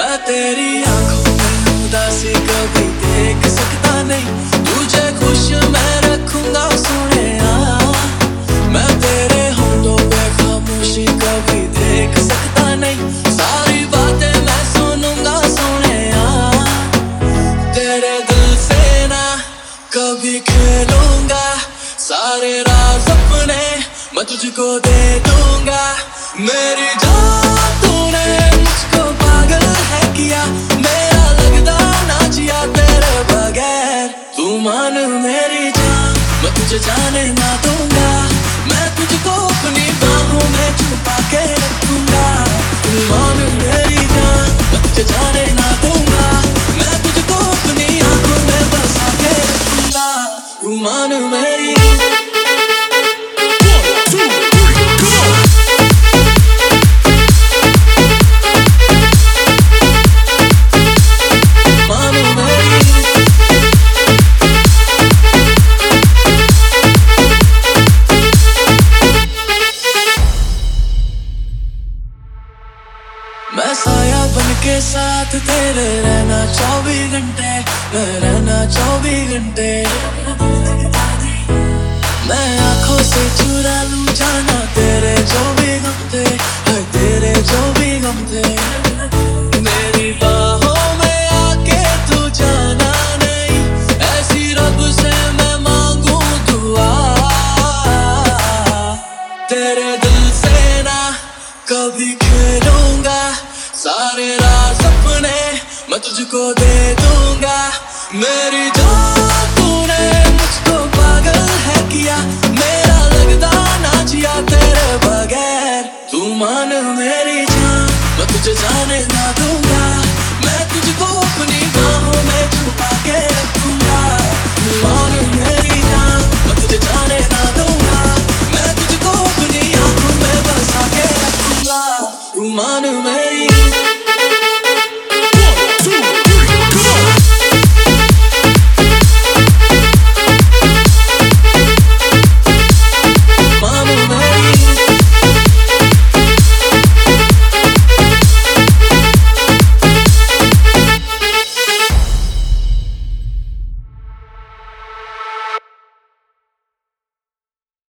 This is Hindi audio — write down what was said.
मैं तेरी आंखों में उदासी कभी देख सकता नहीं, तुझे खुश मैं रखूंगा सोनिया। मैं तेरे होठों पे खामोशी कभी देख सकता नहीं, सारी बातें मैं सुनूंगा सोनिया। तेरे दिल से ना कभी खेलूंगा, सारे राज अपने मैं तुझको दे दूंगा। मेरी जान तूने मुझको पागल है किया, मेरा लगदा ना जिया तेरे बगैर। तू मान मेरी जान, मैं तुझे जाने ना दूंगा, मैं तुझको अपनी बाहों में छुपा के रखूंगा। तू मान मेरी जान, मैं तुझे जाने ना दूंगा, मैं तुझको अपनी आंखों में बसा के रखूंगा। तू मान मेरी मैं साया बन के साथ तेरे रहना 24 घंटे, मैं रहना 24 घंटे। मैं आंखों से चुरा लूं जाना तेरे जो भी गम थे, तेरे जो भी गम थे। मेरी बाहों में आके तू जाना नहीं, ऐसी रब से मैं मांगू दुआ। तेरे दिल से ना कभी खेलूंगा, सारे राज अपने मैं तुझको दे दूंगा। मेरी जान तूने मुझको पागल है किया, मेरा लगदा ना जिया तेरे बगैर। तू मान मेरी जान, मैं तुझे जाने ना दूंगा, मैं तुझको अपनी बाहों में छुपा के रखूंगा। तू मान मेरी जान, मैं तुझे जाने ना दूंगा, मैं तुझको अपनी आंखों में बसा के रखूंगा। तू मान मेरी